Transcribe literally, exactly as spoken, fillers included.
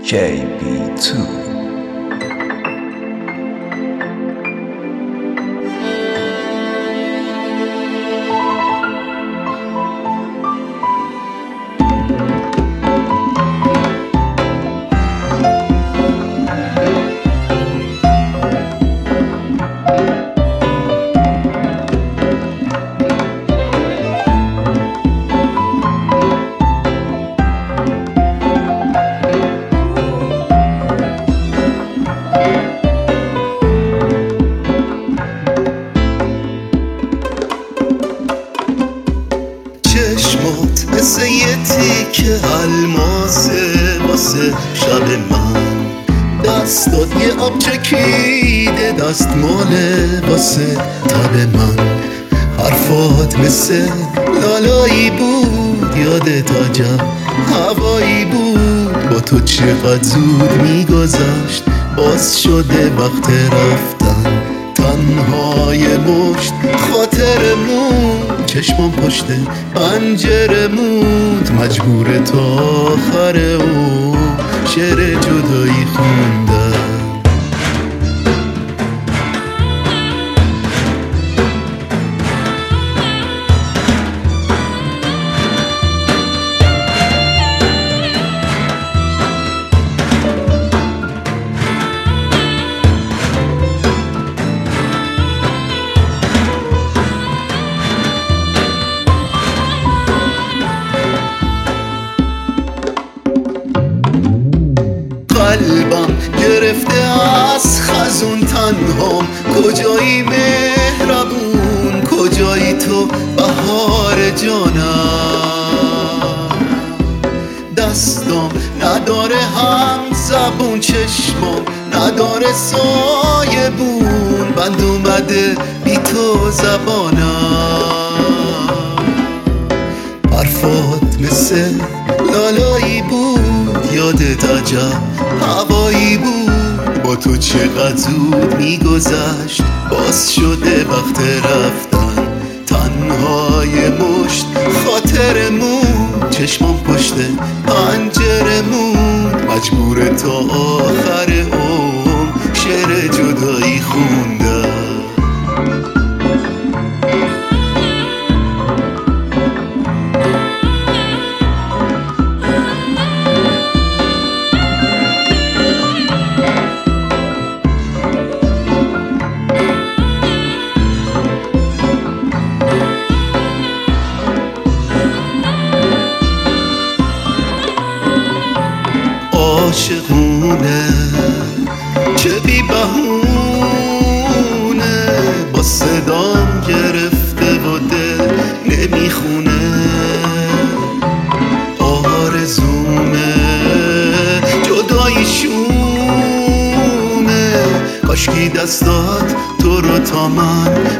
کی بی تو. چشمات مثل یه تیکه الماسه واسه شب من، دستات یه آب چکیده دستماله واسه تب من. حرفات مثل لالایی بود یادت عجب هوایی بود، با تو چقدر زود میگذشت باز شده وقت رفتن. تنهای مشت خاطرمون چشمم پشت پنجره موند، مجبور تا آخر او شعر جدایی خوندم. قلبم گرفته از خزون تنهام، کجایی مهربون کجایی تو بهار جانم. دستم نداره هم زبون، چشمم نداره سایه بون، بند اومده بی تو زبانم. حرفات مثل لالایی بود یادت عجب هوایی بود، با تو چقدر زود میگذشت باز شده وقت رفتن. تنهای مشت خاطرمون چشمم پشت پنجرمون، مجبور تا آخر عمر شعر جدایی خوندم. عاشقونه چه بی بهونه، با صدام گرفته و دل نمیخونه. آرزومه جداییشونه، کاشکی دستات تو رو تا من